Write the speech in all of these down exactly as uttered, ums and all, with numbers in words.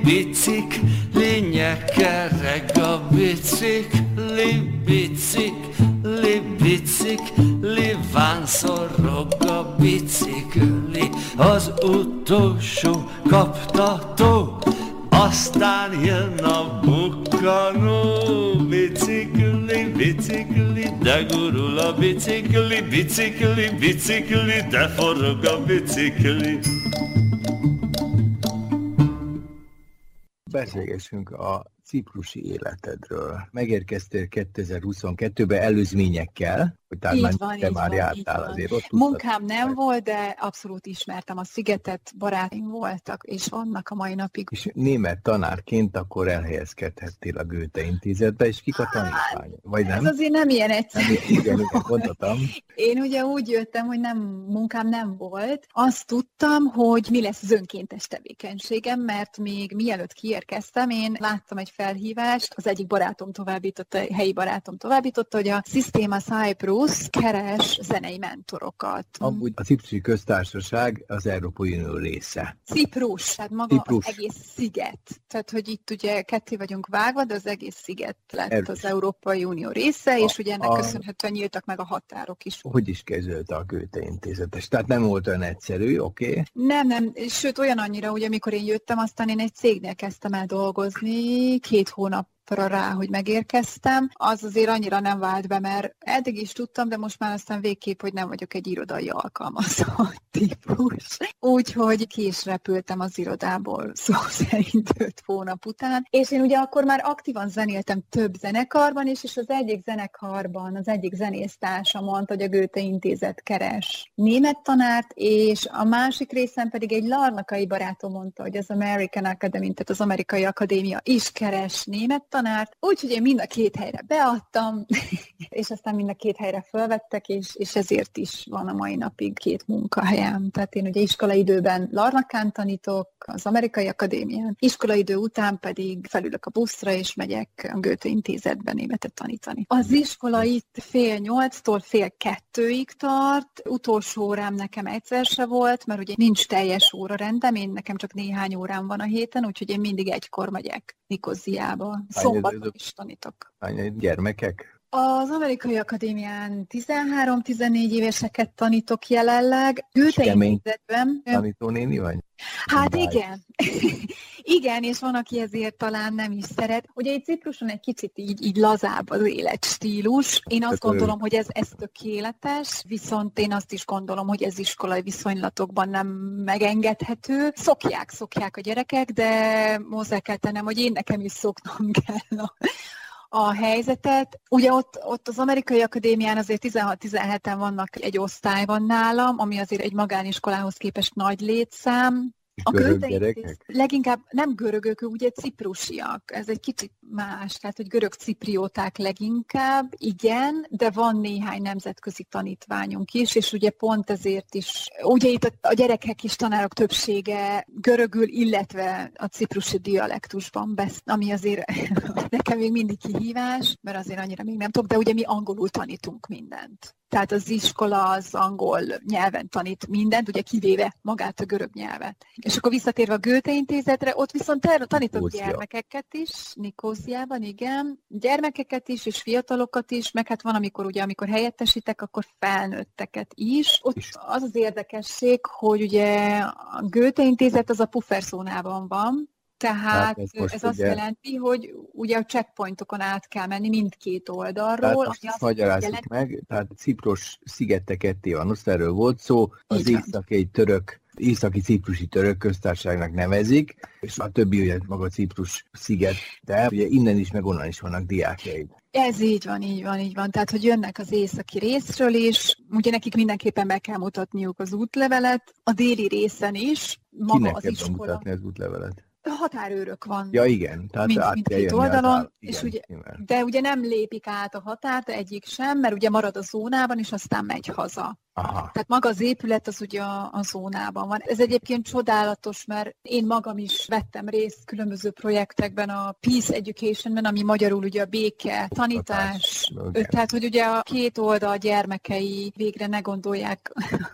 bicikli, nyekereg a bicikli, bicikli, bicikli, vánszorog a bicikli, az utolsó kaptató, aztán jön a bukkanó. Bicikli, bicikli, de gurul a bicikli, bicikli, bicikli, de forog a bicikli. Beszélgessünk a ciprusi életedről. Megérkeztél kétezer-huszonkettőben előzményekkel, hogy tehát már, van, te már van, jártál azért ott. Munkám nem volt, de abszolút ismertem a szigetet, barátaim voltak, és vannak a mai napig. És német tanárként akkor elhelyezkedhettél a Goethe intézetbe, és kik a tanítványok? Vagy nem? Ez azért nem ilyen egyszerű. Nem, igen, igen, mondhatom. Én ugye úgy jöttem, hogy nem, munkám nem volt. Azt tudtam, hogy mi lesz az önkéntes tevékenységem, mert még mielőtt kiérkeztem, én láttam egy felhívást, az egyik barátom továbbította, helyi barátom továbbította, hogy a Systema Cyprus keres zenei mentorokat. Amúgy a Ciprusi Köztársaság az Európai Unió része. Ciprus, tehát maga Ciprus. Az egész sziget. Tehát, hogy itt ugye ketté vagyunk vágva, de az egész sziget lett Erős. az Európai Unió része, a, és ugye ennek a... köszönhetően nyíltak meg a határok is. Hogy is kezdődte a Goethe intézetes? Tehát nem volt olyan egyszerű, oké? Okay. Nem, nem, sőt olyan annyira, hogy amikor én jöttem, aztán én egy cégnél kezdtem el dolgozni, két hónap rá, hogy megérkeztem, az azért annyira nem vált be, mert eddig is tudtam, de most már aztán végképp, hogy nem vagyok egy irodai alkalmazott típus. Úgyhogy ki is repültem az irodából, szó szerint öt hónap után. És én ugye akkor már aktívan zenéltem több zenekarban is, és az egyik zenekarban, az egyik zenésztársa mondta, hogy a Goethe intézet keres német tanárt, és a másik részen pedig egy larnakai barátom mondta, hogy az American Academy, tehát az amerikai akadémia is keres német tanárt, úgyhogy én mind a két helyre beadtam, és aztán mind a két helyre fölvettek, és, és ezért is van a mai napig két munkahelyem. Tehát én ugye iskolaidőben Larnakán tanítok, az amerikai akadémián, iskolaidő után pedig felülök a buszra, és megyek a Goethe intézetbe németet tanítani. Az iskola itt fél nyolctól fél kettőig tart, utolsó órám nekem egyszer se volt, mert ugye nincs teljes órarendem, én nekem csak néhány órám van a héten, úgyhogy én mindig egykor megyek Nikoziába. Szombaton is tanítok. Hány gyermekek? Az amerikai akadémián tizenhárom-tizennégy éveseket tanítok jelenleg. Goethe intézetben. Tanítónéni vagy? Hát Bye. igen. Igen, és van, aki ezért talán nem is szeret. Ugye itt Cipruson egy kicsit így, így lazább az életstílus. Én azt gondolom, hogy ez, ez tökéletes, viszont én azt is gondolom, hogy ez iskolai viszonylatokban nem megengedhető. Szokják, szokják a gyerekek, de hozzá kell tennem, hogy én nekem is szoknom kell a a helyzetet. Ugye ott, ott az amerikai akadémián azért tizenhat-tizenheten vannak, egy osztály van nálam, ami azért egy magániskolához képest nagy létszám. A görög gyerekek? Leginkább nem görögök, ugye ciprusiak. Ez egy kicsit más, tehát hogy görög ciprióták leginkább, igen, de van néhány nemzetközi tanítványunk is, és ugye pont ezért is, ugye itt a, a gyerekek és tanárok többsége görögül, illetve a ciprusi dialektusban beszél, ami azért nekem még mindig kihívás, mert azért annyira még nem tudok, de ugye mi angolul tanítunk mindent. Tehát az iskola az angol nyelven tanít mindent, ugye kivéve magát a görög nyelvet. És akkor visszatérve a Goethe intézetre, ott viszont tanítok Nikózia. Gyermekeket is, Nikóziában, igen, gyermekeket is, és fiatalokat is, meg hát van, amikor ugye, amikor helyettesítek, akkor felnőtteket is. Ott az az érdekesség, hogy ugye a Goethe intézet az a pufferzónában van, Tehát ez, ez azt ugye... jelenti, hogy ugye a checkpointokon át kell menni mindkét oldalról. Tehát azt magyarázzuk jelent... meg, tehát Ciprus szigete ketté van, azt erről volt szó, az északi egy török, északi ciprusi török köztársaságnak nevezik, és a többi ugye maga Ciprus sziget, de ugye innen is, meg onnan is vannak diákjaid. Ez így van, így van, így van. Tehát, hogy jönnek az északi részről is, ugye nekik mindenképpen be kell mutatniuk az útlevelet, a déli részen is, maga Kinek az kell iskola. bemutatni az útlevelet? Határőrök van. Ja, igen. Tehát mind, mindkét oldalon, igen, és ugye, de ugye nem lépik át a határt egyik sem, mert ugye marad a zónában, és aztán megy haza. Aha. Tehát maga az épület az ugye a, a zónában van. Ez egyébként csodálatos, mert én magam is vettem részt különböző projektekben, a Peace Educationben, ami magyarul ugye a béke, tanítás. Hatás. Tehát, hogy ugye a két oldal gyermekei végre ne gondolják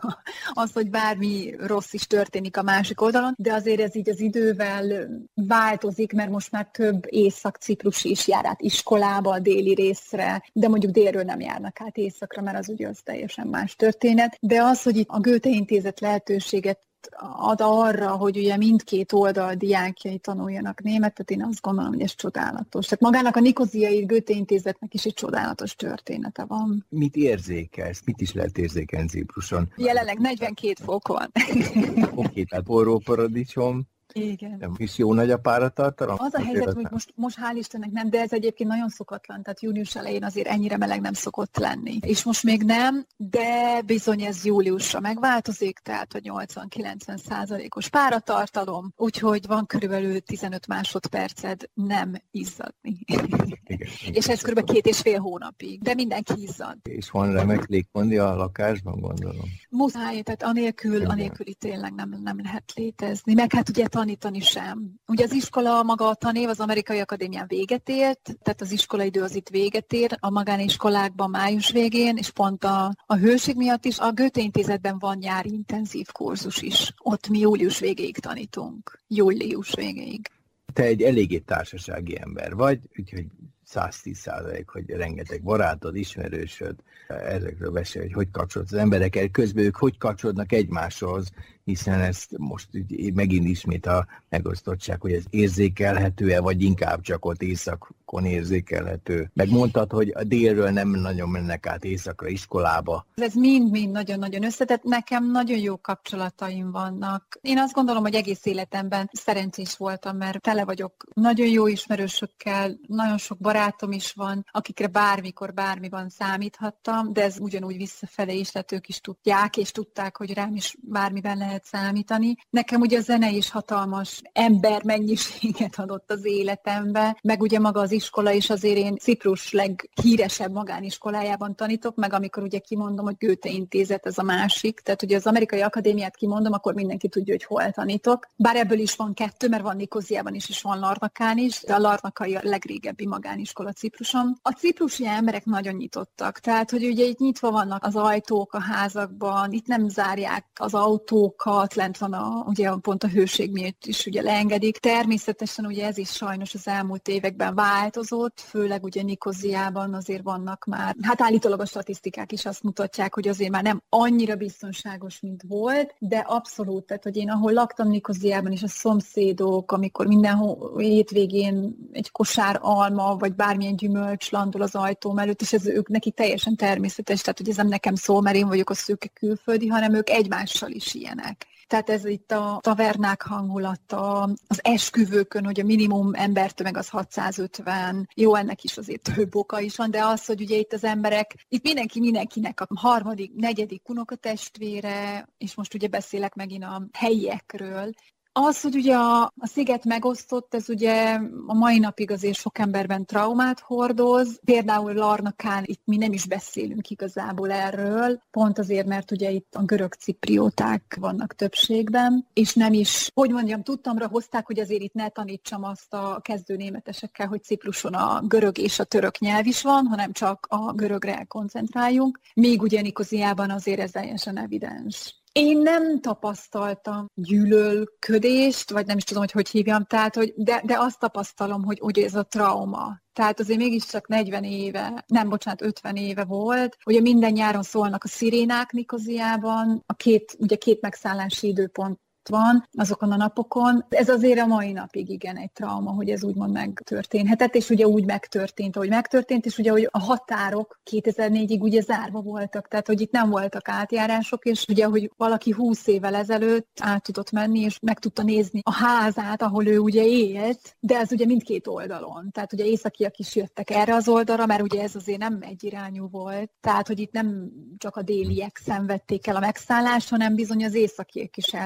azt, hogy bármi rossz is történik a másik oldalon, de azért ez így az idővel változik, mert most már több észak-ciprusi is jár át iskolába, a déli részre, de mondjuk délről nem járnak át északra, mert az ugye az teljesen más történet. De az, hogy itt a Goethe Intézet lehetőséget ad arra, hogy ugye mindkét oldal diákjai tanuljanak németet, én azt gondolom, hogy ez csodálatos. Tehát magának a Nikoziai Goethe Intézetnek is egy csodálatos története van. Mit érzékelsz? Mit is lehet érzékelni Cipruson? Jelenleg negyvenkét fok van. Oké, tehát forró paradicsom. Igen. Nem is jó nagy a páratartalom? Az a helyzet, hogy most, most hál' Istennek nem, de ez egyébként nagyon szokatlan, tehát június elején azért ennyire meleg nem szokott lenni. És most még nem, de bizony ez júliusra megváltozik, tehát a nyolcvan-kilencven százalékos páratartalom, úgyhogy van körülbelül tizenöt másodperced nem izzadni. Igen, és ez körülbelül két és fél hónapig, de mindenki izzad. És van remek légkondi a lakásban, gondolom? Muszáj, tehát anélkül, anélkül itt tényleg nem, nem lehet létezni. Meg hát ugye tanítani sem. Ugye az iskola maga a tanév az Amerikai Akadémián véget ért, tehát az iskolaidő az itt véget ér, a magániskolákban május végén, és pont a, a hőség miatt is a Goethe Intézetben van nyári intenzív kurzus is. Ott mi július végéig tanítunk. Július végéig. Te egy eléggé társasági ember vagy, úgyhogy száztíz százalék, hogy rengeteg barátod, ismerősöd, ezekről beszél, hogy hogy kapcsolódsz az emberekkel, közben ők hogy kapcsolódnak egymáshoz, hiszen ezt most megint ismét a megosztottság, hogy ez érzékelhető-e, vagy inkább csak ott északon érzékelhető. Megmondtad, hogy a délről nem nagyon mennek át északra iskolába. Ez mind-mind nagyon-nagyon összetett. Nekem nagyon jó kapcsolataim vannak. Én azt gondolom, hogy egész életemben szerencsés voltam, mert tele vagyok nagyon jó ismerősökkel, nagyon sok barátom is van, akikre bármikor, bármiban számíthattam, de ez ugyanúgy visszafele is, tehát ők is tudják, és tudták, hogy rám is bármiben lehet számítani. Nekem ugye a zene is hatalmas embermennyiséget adott az életembe, meg ugye maga az iskola is, azért én Ciprus leghíresebb magániskolájában tanítok, meg amikor ugye kimondom, hogy Goethe Intézet, ez a másik, tehát ugye az Amerikai Akadémiát kimondom, akkor mindenki tudja, hogy hol tanítok. Bár ebből is van kettő, mert van Nikoziában is, és van Larnakán is, de a Larnakai a legrégebbi magániskola Cipruson. A ciprusi emberek nagyon nyitottak, tehát hogy ugye itt nyitva vannak az ajtók a házakban, itt nem zárják az autókat, lent van a, ugye pont a hőség miatt is ugye leengedik. Természetesen ugye ez is sajnos az elmúlt években változott, főleg ugye Nikoziában azért vannak már, hát állítólag a statisztikák is azt mutatják, hogy azért már nem annyira biztonságos, mint volt, de abszolút, tehát hogy én ahol laktam Nikoziában is, a szomszédok, amikor minden hétvégén egy kosár alma, vagy bármilyen gyümölcs landol az ajtóm előtt, és ez ők nekik teljesen természetes, tehát hogy ez nem nekem szól, mert én vagyok a szőke külföldi, hanem ők egymással is ilyenek. Tehát ez itt a tavernák hangulata, az esküvőkön, hogy a minimum embertömeg az hatszázötven, jó, ennek is azért több oka is van, de az, hogy ugye itt az emberek, itt mindenki mindenkinek a harmadik, negyedik unokatestvére, és most ugye beszélek megint a helyiekről. Az, hogy ugye a, a sziget megosztott, ez ugye a mai napig azért sok emberben traumát hordoz. Például Larnakán itt mi nem is beszélünk igazából erről, pont azért, mert ugye itt a görög ciprióták vannak többségben, és nem is, hogy mondjam, tudtamra hozták, hogy azért itt ne tanítsam azt a kezdőnémetesekkel, hogy Cipruson a görög és a török nyelv is van, hanem csak a görögre koncentráljunk. Még ugye Nikoziában azért ez teljesen evidens. Én nem tapasztaltam gyűlölködést, vagy nem is tudom, hogy hogy hívjam, tehát, hogy de, de azt tapasztalom, hogy ugye ez a trauma. Tehát azért mégiscsak negyven éve, nem, bocsánat, ötven éve volt. Ugye minden nyáron szólnak a szirénák Nikoziában, a két, ugye két megszállási időpont van azokon a napokon. Ez azért a mai napig igen egy trauma, hogy ez úgymond megtörténhetett, és ugye úgy megtörtént, ahogy megtörtént, és ugye hogy a határok kétezer-négyig ugye zárva voltak, tehát hogy itt nem voltak átjárások, és ugye, hogy valaki húsz évvel ezelőtt át tudott menni, és meg tudta nézni a házát, ahol ő ugye élt, de ez ugye mindkét oldalon. Tehát ugye északiak is jöttek erre az oldalra, mert ugye ez azért nem egyirányú volt, tehát hogy itt nem csak a déliek szenvedték el a megszállást, hanem bizony az északiek is elszenvedték.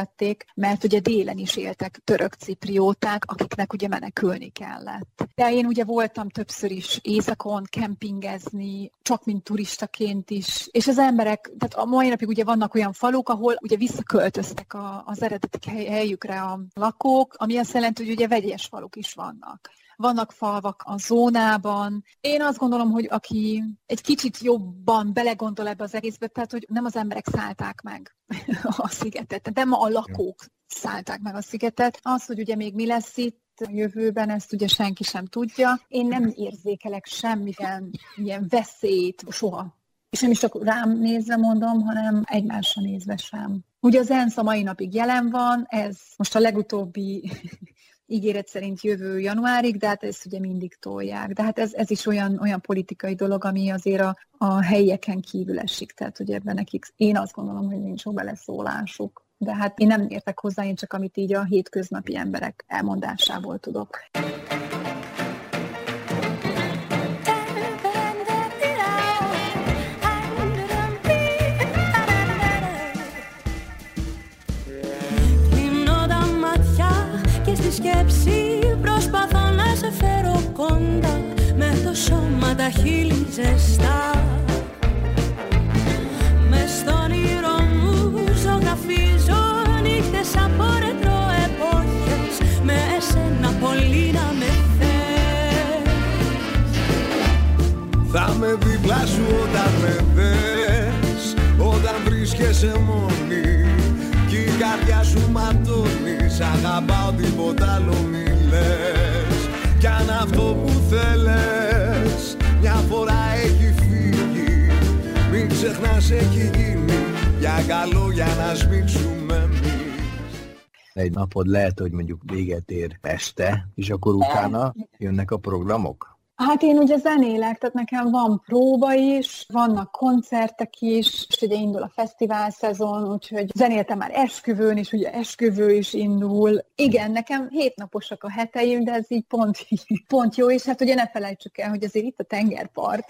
tették, mert ugye délen is éltek török ciprióták, akiknek ugye menekülni kellett. De én ugye voltam többször is északon kempingezni, csak mint turistaként is, és az emberek, tehát a mai napig ugye vannak olyan faluk, ahol ugye visszaköltöztek a, az eredeti helyükre a lakók, ami azt jelenti, hogy ugye vegyes faluk is vannak. Vannak falvak a zónában. Én azt gondolom, hogy aki egy kicsit jobban belegondol ebbe az egészbe, tehát hogy nem az emberek szállták meg a szigetet, nem a lakók szállták meg a szigetet. Az, hogy ugye még mi lesz itt a jövőben, ezt ugye senki sem tudja. Én nem érzékelek semmilyen ilyen veszélyt soha. És nem is csak rám nézve mondom, hanem egymásra nézve sem. Ugye az ENSZ a mai napig jelen van, ez most a legutóbbi ígéret szerint jövő januárig, de hát ezt ugye mindig tolják. De hát ez, ez is olyan, olyan politikai dolog, ami azért a, a helyieken kívül esik. Tehát ugye ebben nekik, én azt gondolom, hogy nincs sok beleszólásuk. De hát én nem értek hozzá, én csak amit így a hétköznapi emberek elmondásából tudok. Στη σκέψη προσπαθώ να σε φέρω κοντά, με το σώμα τα χείλη ζεστά. Μες στον όνειρο μου ζωγραφίζω νύχτες από ρετρό εποχές, με εσένα πολύ να με θες. Θα με δίπλα σου όταν με δες, όταν βρίσκεσαι μόνη κι η καρδιά σου ματώνει. Σ' αγαπάω, τίποτα άλλο μη λες. Κι αν αυτό που θέλες μια φορά έχει φύγει, μην ξεχνάς έχει γίνει για καλό, για να σμίξουμε εμείς. Egy napod lehet, hogy mondjuk véget ér este, és akkor utána jönnek a programok? Hát én ugye zenélek, tehát nekem van próba is, vannak koncertek is, és ugye indul a fesztivál szezon, úgyhogy zenéltem már esküvőn is, ugye esküvő is indul. Igen, nekem hétnaposak a heteim, de ez így pont, pont jó, és hát ugye ne felejtsük el, hogy azért itt a tengerpart.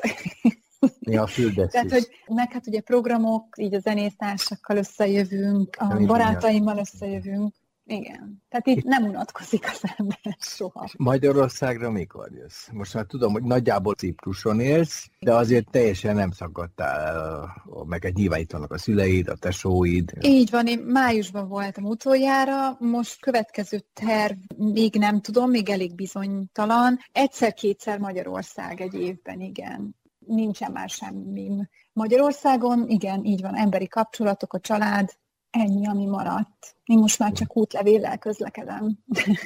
Ja, a füldet Tehát, hogy meg hát ugye programok, így a zenésztársakkal összejövünk, a nem barátaimmal összejövünk. Igen. Tehát itt nem unatkozik az ember soha. Magyarországra mikor jössz? Most már tudom, hogy nagyjából Cipruson élsz, de azért teljesen nem szakadtál el, meg egy nyilván itt vannak a szüleid, a tesóid. Így van, én májusban voltam utoljára, most következő terv, még nem tudom, még elég bizonytalan. Egyszer-kétszer Magyarország egy évben, igen. Nincsen már semmim. Magyarországon, igen, így van, emberi kapcsolatok, a család, ennyi, ami maradt. Én most már csak útlevéllel közlekedem.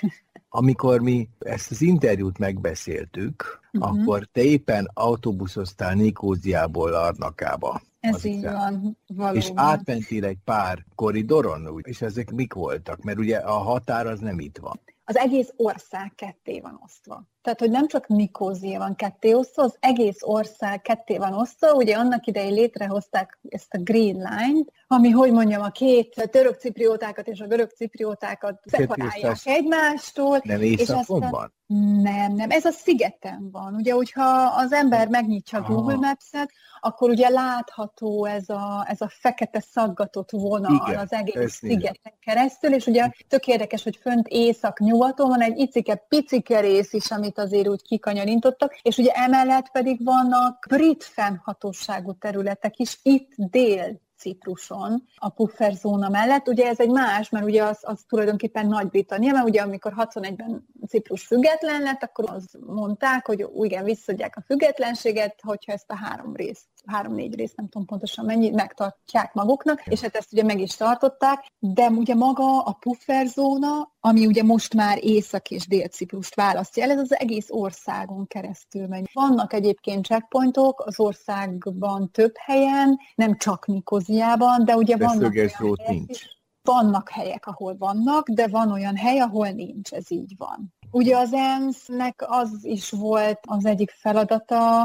Amikor mi ezt az interjút megbeszéltük, uh-huh. akkor te éppen autóbuszoztál Nikóziából Larnakába. Ez így van, valóban. És átmentél egy pár koridoron, és ezek mik voltak? Mert ugye a határ az nem itt van. Az egész ország ketté van osztva. Tehát, hogy nem csak Nikózia van ketté osztva, az egész ország ketté van osztva. Ugye annak idején létrehozták ezt a Green Line-t, ami, hogy mondjam, a két török cipriótákat és a görög cipriótákat szeparálják egymástól. Nem északon van? Nem, nem. Ez a szigeten van. Ugye, hogyha az ember megnyitja a Google Maps-et, akkor ugye látható ez a, ez a fekete szaggatott vonal. Igen, az egész szigeten keresztül, és ugye tök érdekes, hogy fönt észak-nyugaton van egy icike-picike rész is, amit azért úgy kikanyarintottak, és ugye emellett pedig vannak brit fennhatóságú területek is, itt dél Cipruson, a pufferzóna mellett. Ugye ez egy más, mert ugye az, az tulajdonképpen Nagy-Britannia, mert ugye amikor hatvanegyben Ciprus független lett, akkor azt mondták, hogy igen, visszadják a függetlenséget, hogyha ezt a három részt, három-négy részt, nem tudom pontosan mennyi, megtartják maguknak, és hát ezt ugye meg is tartották, de ugye maga a pufferzóna, ami ugye most már Észak- és Dél-Ciprust választja el, ez az egész országon keresztül megy. Vannak egyébként checkpointok az országban több helyen, nem csak Nikóziában, de ugye de vannak helyek nincs. Is. Vannak helyek, ahol vannak, de van olyan hely, ahol nincs, ez így van. Ugye az ENSZ-nek az is volt az egyik feladata,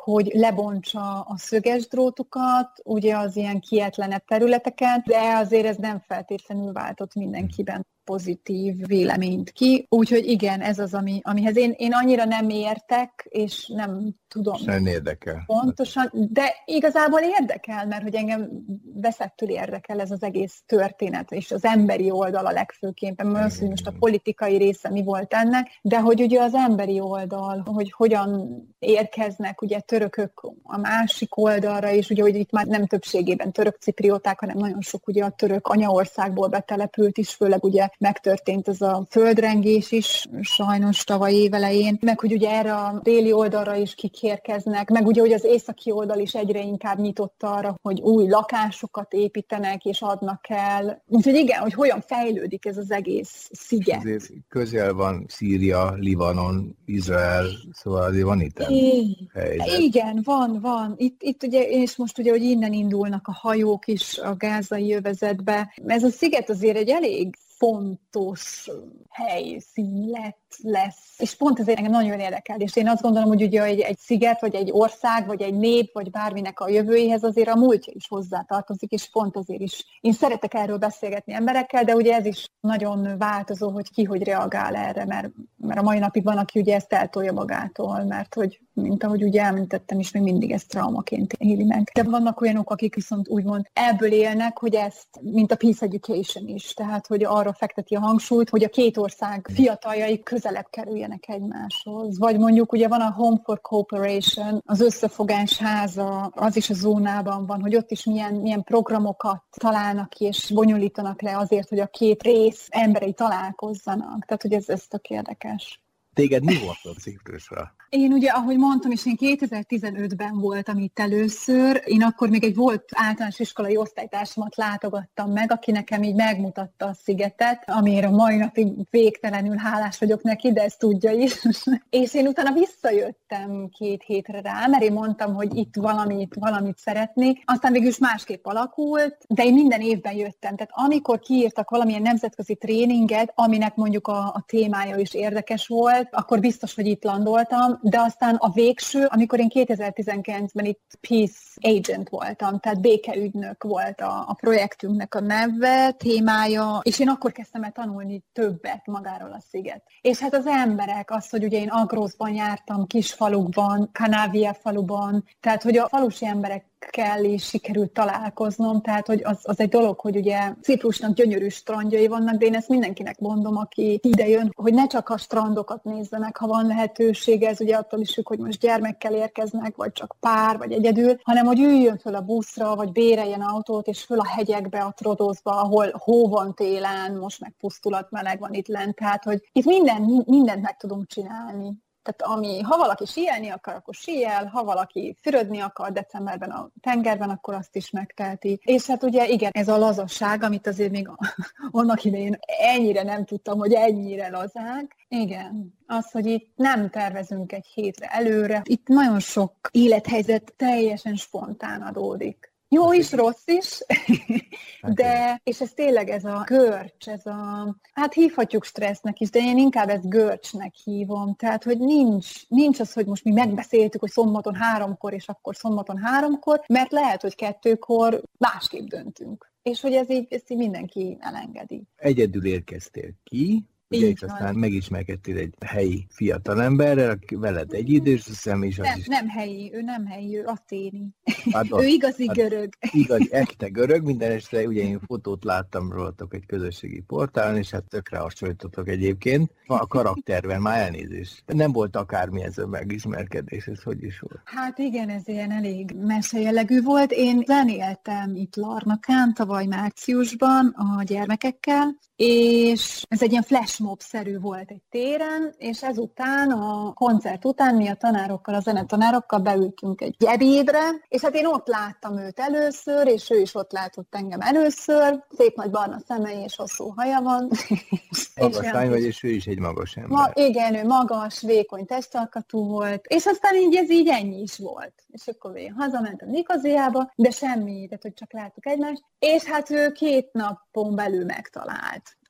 hogy lebontsa a szöges drótokat, ugye az ilyen kietlenebb területeken, de azért ez nem feltétlenül váltott mindenkiben pozitív véleményt ki. Úgyhogy igen, ez az, ami, amihez én, én annyira nem értek, és nem tudom. Nem érdekel. Pontosan, de igazából érdekel, mert hogy engem veszettül érdekel ez az egész történet, és az emberi oldal a legfőképpen, mert az, hogy most a politikai része mi volt ennek, de hogy ugye az emberi oldal, hogy hogyan érkeznek ugye törökök a másik oldalra, és ugye, hogy itt már nem többségében török ciprióták, hanem nagyon sok ugye a török anyaországból betelepült is, főleg ugye megtörtént ez a földrengés is, sajnos tavaly évelején, meg hogy ugye erre a déli oldalra is kikérkeznek, meg ugye, hogy az északi oldal is egyre inkább nyitott arra, hogy új lakásokat építenek és adnak el. Úgyhogy igen, hogy hogyan fejlődik ez az egész sziget. Azért közel van Szíria, Libanon, Izrael, szóval azért van itt helyzet. Igen, van, van. Itt, itt ugye, és most ugye, hogy innen indulnak a hajók is a gázai övezetbe. Ez a sziget azért egy elég fontos helyszín lett, lesz. És pont ezért engem nagyon érdekel. És én azt gondolom, hogy ugye egy, egy sziget, vagy egy ország, vagy egy nép, vagy bárminek a jövőjéhez azért a múltja is hozzátartozik, és pont azért is. Én szeretek erről beszélgetni emberekkel, de ugye ez is nagyon változó, hogy ki hogy reagál erre, mert, mert a mai napig van, aki ugye ezt eltolja magától, mert hogy, mint ahogy ugye említettem is, még mindig ezt traumaként éli meg. De vannak olyanok, akik viszont úgymond ebből élnek, hogy ezt, mint a Peace Education is, tehát hogy arra fekteti a hangsúlyt, hogy a két ország fiataljai közelebb kerüljenek egymáshoz. Vagy mondjuk ugye van a Home for Cooperation, az összefogás háza, az is a zónában van, hogy ott is milyen, milyen programokat találnak ki és bonyolítanak le azért, hogy a két rész emberei találkozzanak. Tehát, hogy ez, ez tök érdekes. Téged mi volt a Ciprusra? Én ugye, ahogy mondtam, és én kétezer-tizenötben voltam itt először, én akkor még egy volt általános iskolai osztálytársamat látogattam meg, aki nekem így megmutatta a szigetet, amire mai napig végtelenül hálás vagyok neki, de ezt tudja is. És én utána visszajöttem két hétre rá, mert én mondtam, hogy itt valamit, valamit szeretnék. Aztán végül is másképp alakult, de én minden évben jöttem. Tehát amikor kiírtak valamilyen nemzetközi tréninget, aminek mondjuk a, a témája is érdekes volt, akkor biztos, hogy itt landoltam, de aztán a végső, amikor én kétezer-tizenkilencben itt Peace Agent voltam, tehát békeügynök volt a, a projektünknek a neve, témája, és én akkor kezdtem el tanulni többet magáról a sziget. És hát az emberek, az, hogy ugye én Agroszban jártam, kisfalukban, Kanávia faluban, tehát hogy a falusi emberek kell is sikerült találkoznom, tehát hogy az, az egy dolog, hogy ugye Ciprusnak gyönyörű strandjai vannak, de én ezt mindenkinek mondom, aki ide jön, hogy ne csak a strandokat nézzenek, ha van lehetősége, ez ugye attól is függ, hogy most gyermekkel érkeznek, vagy csak pár, vagy egyedül, hanem hogy üljön föl a buszra, vagy béreljen autót, és föl a hegyekbe, a Trodosba, ahol hó van télen, most meg pusztulat, meleg van itt lent, tehát hogy itt minden, mindent meg tudunk csinálni. Tehát ami, ha valaki síelni akar, akkor síel, ha valaki fürödni akar decemberben a tengerben, akkor azt is megteheti. És hát ugye igen, ez a lazasság, amit azért még annak idején ennyire nem tudtam, hogy ennyire lazák. Igen, az, hogy itt nem tervezünk egy hétre előre. Itt nagyon sok élethelyzet teljesen spontán adódik. Jó is, rossz is, de, és ez tényleg ez a görcs, ez a, hát hívhatjuk stressznek is, de én inkább ezt görcsnek hívom, tehát, hogy nincs, nincs az, hogy most mi megbeszéltük, hogy szombaton háromkor, és akkor szombaton háromkor, mert lehet, hogy kettőkor másképp döntünk, és hogy ez így, ezt így mindenki elengedi. Egyedül érkeztél ki, ugye, és aztán megismerkedtél egy helyi fiatalemberrel, aki veled egy idős, hiszem, és az nem, is... Nem helyi, ő nem helyi, ő aténi. Hát ő igazi hát görög. Igazi, ekte görög, minden este ugye én fotót láttam rólatok egy közösségi portálon, és hát tökre hasonlítotok egyébként. A karakterben már elnézést. Nem volt akármi ez a megismerkedés, ez hogy is volt? Hát igen, ez ilyen elég mesejellegű volt. Én zenéltem itt Larnakán tavaly márciusban a gyermekekkel, és ez egy ilyen flashmob-szerű volt egy téren, és ezután, a koncert után mi a tanárokkal, a zenetanárokkal beültünk egy ebédre, és hát én ott láttam őt először, és ő is ott látott engem először, szép nagy barna szemei és hosszú haja van. Magas lány vagy, és ő is egy magas ember. Ma, igen, ő magas, vékony testalkatú volt, és aztán így ez így ennyi is volt. És akkor én hazamentem Nikoziába, de semmi, tehát hogy csak láttuk egymást, és hát ő két napon belül megtalált.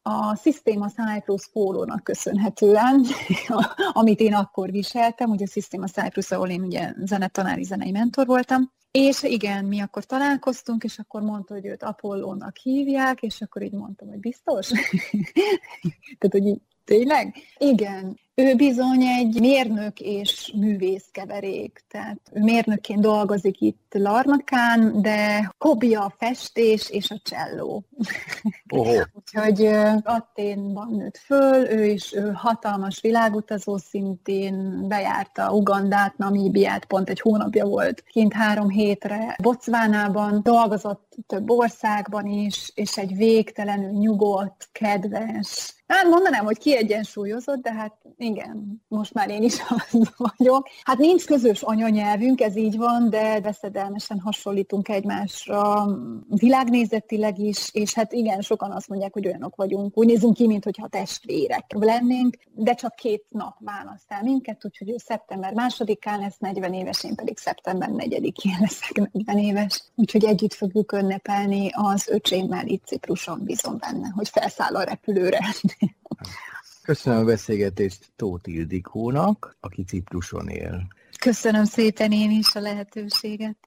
a Systema Cyprus pólónak köszönhetően, amit én akkor viseltem, ugye a Systema Cyprus, ahol én ugye zenetanári zenei mentor voltam, és igen, mi akkor találkoztunk, és akkor mondta, hogy őt Apollónak hívják, és akkor így mondtam, hogy biztos? Tehát, hogy így, tényleg? Igen. Ő bizony egy mérnök és művész keverék, tehát ő mérnökként dolgozik itt Larnakán, de hobbija a festés és a cselló. Oh. Úgyhogy Athénban nőtt föl, ő is ő hatalmas világutazó, szintén bejárta Ugandát, Namíbiát, pont egy hónapja volt kint három hétre, Bocvánában, dolgozott több országban is, és egy végtelenül nyugodt, kedves, hát mondanám, hogy kiegyensúlyozott, de hát igen, most már én is az vagyok. Hát nincs közös anyanyelvünk, ez így van, de veszedelmesen hasonlítunk egymásra világnézetileg is, és hát igen, sokan azt mondják, hogy olyanok vagyunk, úgy nézünk ki, mintha testvérek lennénk, de csak két nap választ el minket, úgyhogy ő szeptember másodikán lesz negyven éves, én pedig szeptember negyedikén leszek negyven éves, úgyhogy együtt fogjuk ünnepelni az öcsémmel itt Cipruson, bízom benne, hogy felszáll a repülőre. Köszönöm a beszélgetést Tóth Ildikónak, aki Cipruson él. Köszönöm szépen én is a lehetőséget.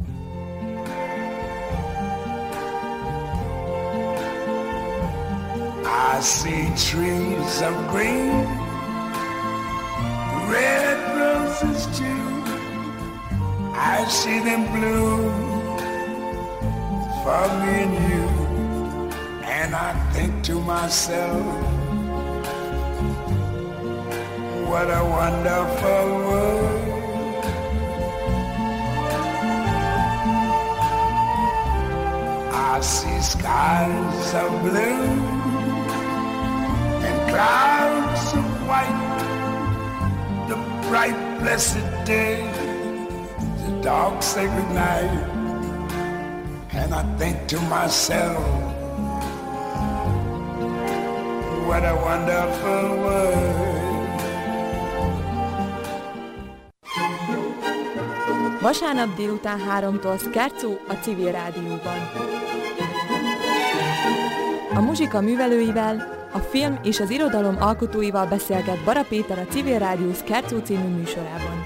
I see trees of green, red roses too. I see them bloom for me and you. And I think to myself, what a wonderful world. I see skies of blue and clouds of white, the bright blessed day, the dark sacred night. And I think to myself, what a wonderful world. Vasárnap délután háromtól Scherzo a Civil Rádióban. A muzsika művelőivel, a film és az irodalom alkotóival beszélget Bara Péter a Civil Rádió Scherzo című műsorában.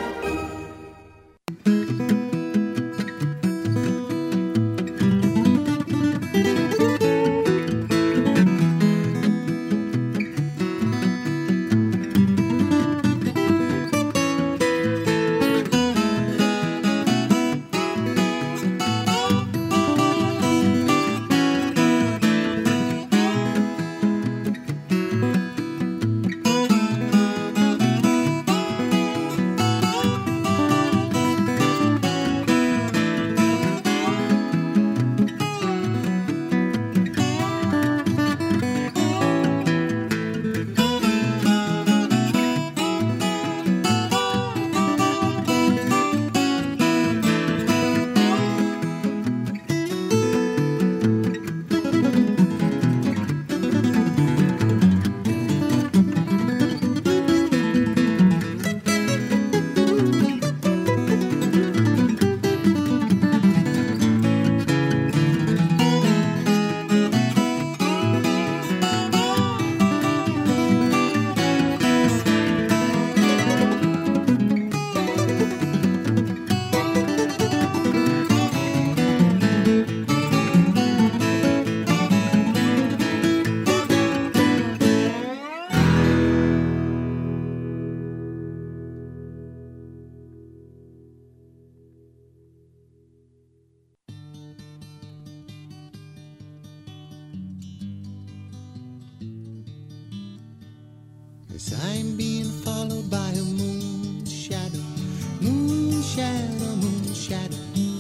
As I'm being followed by a moon shadow, moon shadow, moon shadow,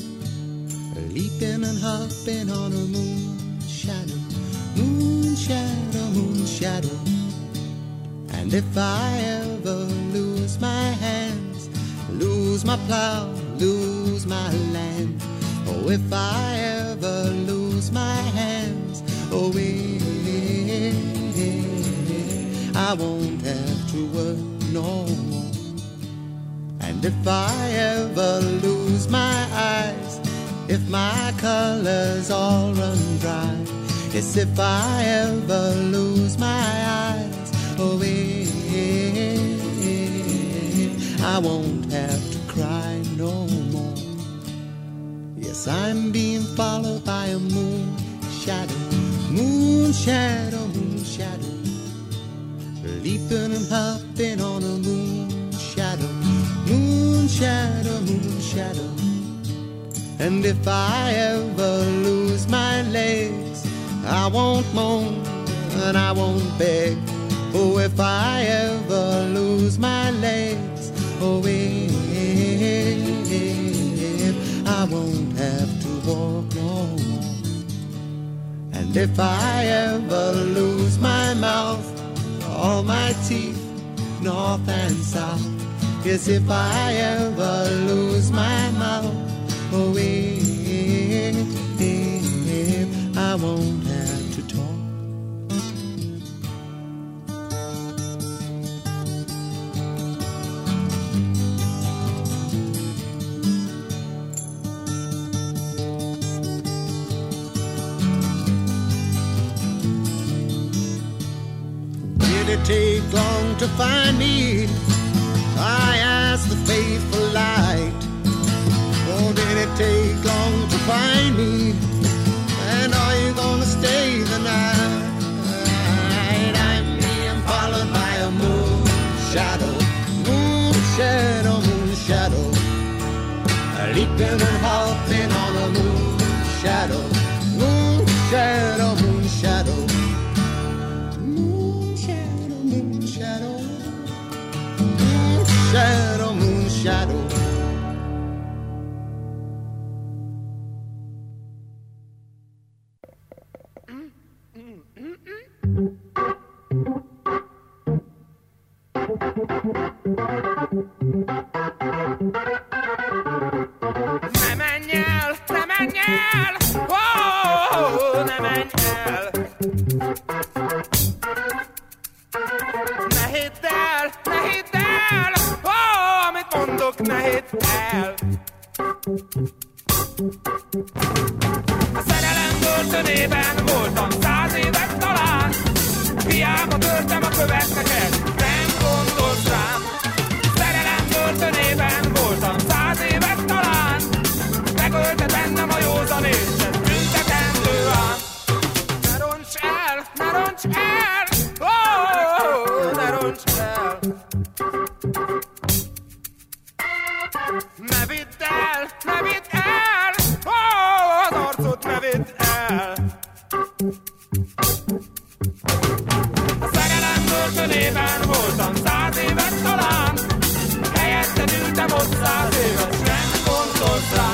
leaping and hopping on a moon shadow, moon shadow, moon shadow. And if I ever lose my hands, lose my plow, lose my land, oh, if I ever lose my hands, oh, eh, I won't have to work no more. And if I ever lose my eyes, if my colors all run dry, Yes, if I ever lose my eyes, oh, I won't have to cry no more. Yes, I'm being followed by a moon shadow, moon shadow, moon shadow, leaping and hopping on a moon shadow, moon shadow, moon shadow. And if I ever lose my legs, I won't moan and I won't beg. Oh, if I ever lose my legs, oh, if I won't have to walk no more. And if I ever lose my mouth, all my teeth, north and south. Yes, if I ever lose my mouth, oh, if I won't have to talk. Did it take long to find me? I asked the faithful light. Oh, did it take long to find me? And are you gonna stay the night? I'm being followed by a moon shadow, moon shadow, moon shadow, leaping and hopping on a moon shadow, moon shadow, moon shadow. Shadow, moon shadow. Ne menj el, ne menj el, oh, ne menj el. Ne hidd el, ne hidd el, oh, amit mondok, ne hidd el. A szerelem börtönében voltam száz évet talán, hiába törtem a követeket, nem gondolsz rám. Szerelem börtönében voltam száz évet talán, megölte bennem a józan és ez büntetendő ám. Ne roncs el, ne roncs el, oh, ne roncs el. Ne vidd el, ne vidd el, oh, az arcot ne vidd el. A szerelem börtönében voltam száz évet talán, helyetted ültem ott száz évet, nem gondolsz rám.